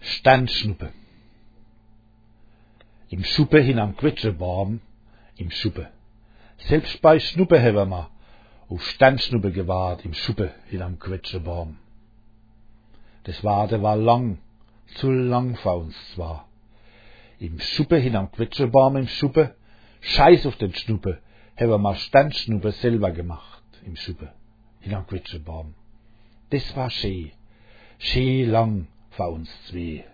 Sternschnuppe. Im Schuppe hinam Quetschebaum, im Schuppe. Selbst bei Schnuppe hebben wir auf Sternschnuppe gewahrt, im Schuppe hinam Quetschebaum. Das Warten war lang, zu lang für uns zwar. Im Schuppe hinam Quetschebaum, im Schuppe, Scheiß auf den Schnuppe, hebben wir Sternschnuppe selber gemacht, im Schuppe hinam Quetschebaum. Das war schön lang für uns zwei.